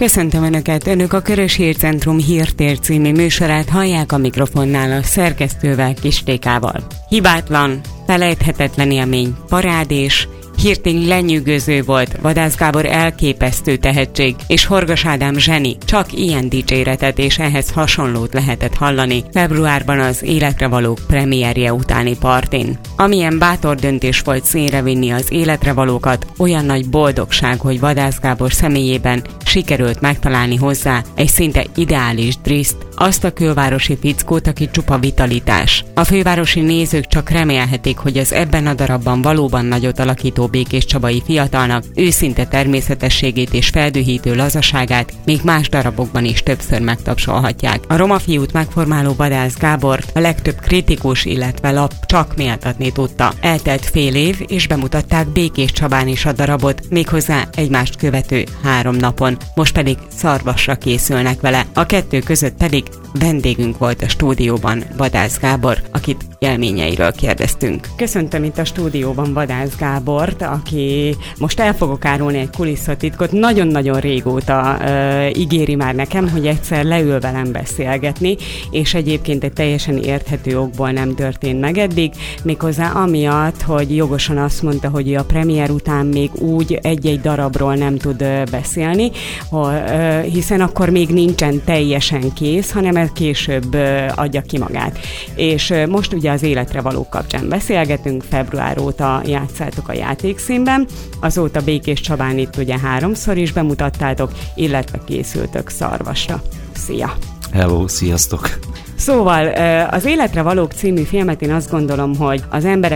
Köszöntöm Önöket! Önök a Körös Hírcentrum Hírtér című műsorát hallják, a mikrofonnál a szerkesztővel, Kistékával. Hibátlan, felejthetetlen élmény, parádés, hírtény lenyűgöző volt, Vadász Gábor elképesztő tehetség, és Horgas Ádám zseni. Csak ilyen dicséretet és ehhez hasonlót lehetett hallani februárban az Életre Valók premierje utáni partin. Amilyen bátor döntés volt színre vinni az Életre Valókat, olyan nagy boldogság, hogy Vadász Gábor személyében sikerült megtalálni hozzá egy szinte ideális Driszt, azt a külvárosi fickót, aki csupa vitalitás. A fővárosi nézők csak remélhetik, hogy az ebben a darabban valóban nagyot alakító Békés Csabai fiatalnak őszinte természetességét és feldühítő lazaságát még más darabokban is többször megtapsolhatják. A roma fiút megformáló Vadász Gábort a legtöbb kritikus, illetve lap csak méltatni tudta. Eltelt fél év, és bemutatták Békés Csabán is a darabot, méghozzá egymást követő 3 napon. Most pedig Szarvasra készülnek vele. A kettő között pedig vendégünk volt a stúdióban Vadász Gábor, akit élményeiről kérdeztünk. Köszöntöm itt a stúdióban Vadász Gábort, aki most el fogok árulni egy kulisszatitkot. Nagyon-nagyon régóta ígéri már nekem, hogy egyszer leül velem beszélgetni, és egyébként egy teljesen érthető okból nem történt meg eddig, méghozzá amiatt, hogy jogosan azt mondta, hogy a premier után még úgy egy-egy darabról nem tud beszélni, hiszen akkor még nincsen teljesen kész, hanem ez később adja ki magát. És most ugye az Életre Valók kapcsán beszélgetünk, február óta játszátok a játékszínben, azóta Békés Csabán itt ugye 3-szor is bemutattátok, illetve készültök Szarvasra. Szia! Hello, sziasztok! Szóval az Életre Valók című filmet én azt gondolom, hogy az emberek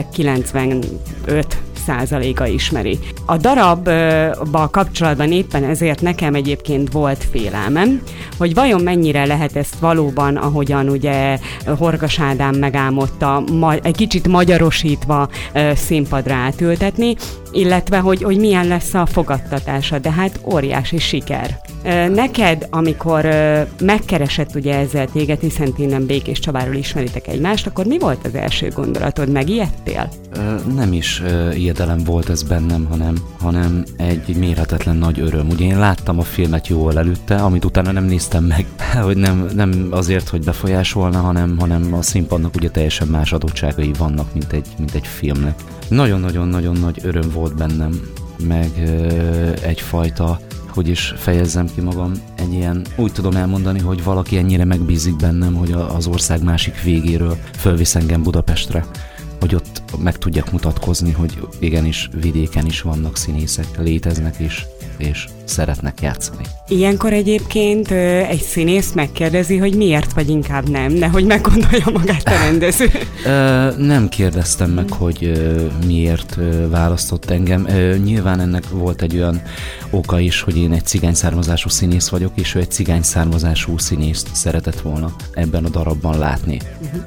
95%-a ismeri. A darabbal kapcsolatban éppen ezért nekem egyébként volt félelmem, hogy vajon mennyire lehet ezt valóban, ahogyan ugye Horgas Ádám megálmodta, egy kicsit magyarosítva színpadra átültetni, illetve hogy milyen lesz a fogadtatása, de hát óriási siker. Neked, amikor megkeresett ugye ezzel téged, hiszen ti nem Békés Csabáról ismeritek egymást, akkor mi volt az első gondolatod? Megijedtél? Nem is ijedelem volt ez bennem, hanem egy mérhetetlen nagy öröm. Ugye én láttam a filmet jóval előtte, amit utána nem néztem meg, hogy nem azért, hogy befolyásolna, hanem a színpadnak ugye teljesen más adottságai vannak, mint egy filmnek. Nagyon-nagyon-nagyon nagy öröm volt bennem, meg egyfajta, hogy is fejezzem ki magam, egy ilyen, úgy tudom elmondani, hogy valaki ennyire megbízik bennem, hogy az ország másik végéről fölvisz engem Budapestre, hogy ott meg tudjak mutatkozni, hogy igenis vidéken is vannak színészek, léteznek is, és szeretnek játszani. Ilyenkor egyébként egy színész megkérdezi, hogy miért, vagy inkább nem, nehogy meggondolja magát a rendező. Nem kérdeztem meg, hogy miért választott engem. Nyilván ennek volt egy olyan oka is, hogy én egy cigány származású színész vagyok, és ő egy cigány származású színészt szeretett volna ebben a darabban látni.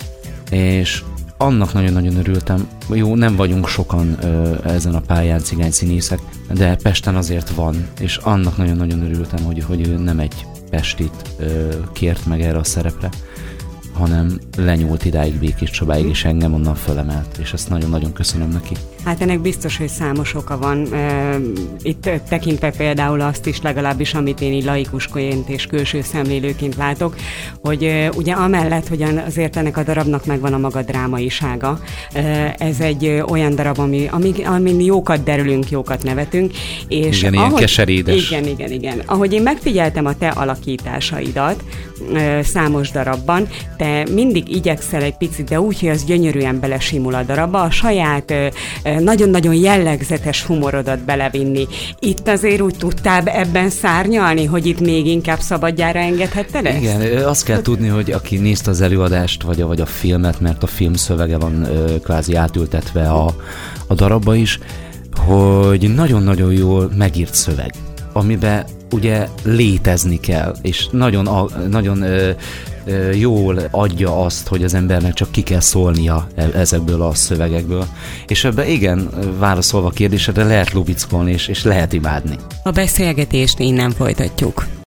És annak nagyon-nagyon örültem. Jó, nem vagyunk sokan ezen a pályán cigány színészek, de Pesten azért van, és annak nagyon-nagyon örültem, hogy ő nem egy pestit kért meg erre a szerepre, hanem lenyúlt idáig Békés Csabáig, és engem onnan fölemelt, és ezt nagyon-nagyon köszönöm neki. Hát ennek biztos, hogy számos oka van. Itt tekintve például azt is, legalábbis amit én így laikusként és külső szemlélőként látok, hogy ugye amellett, hogy azért ennek a darabnak megvan a maga drámaisága, ez egy olyan darab, amin jókat derülünk, jókat nevetünk. És igen, ilyen keserédes. Igen. Ahogy én megfigyeltem a te alakításaidat számos darabban, te mindig igyekszel egy picit, de úgy, hogy az gyönyörűen belesimul a darabba, a saját nagyon-nagyon jellegzetes humorodat belevinni. Itt azért úgy tudtál ebben szárnyalni, hogy itt még inkább szabadjára engedhetted ezt? Igen, azt kell tudni, hogy aki nézte az előadást, vagy a filmet, mert a film szövege van kvázi átültetve a darabba is, hogy nagyon-nagyon jól megírt szöveg, amiben ugye létezni kell, és nagyon jól adja azt, hogy az embernek csak ki kell szólnia ezekből a szövegekből. És ebben igen, válaszolva a kérdésedre, lehet lubickolni, és lehet imádni. A beszélgetést innen folytatjuk.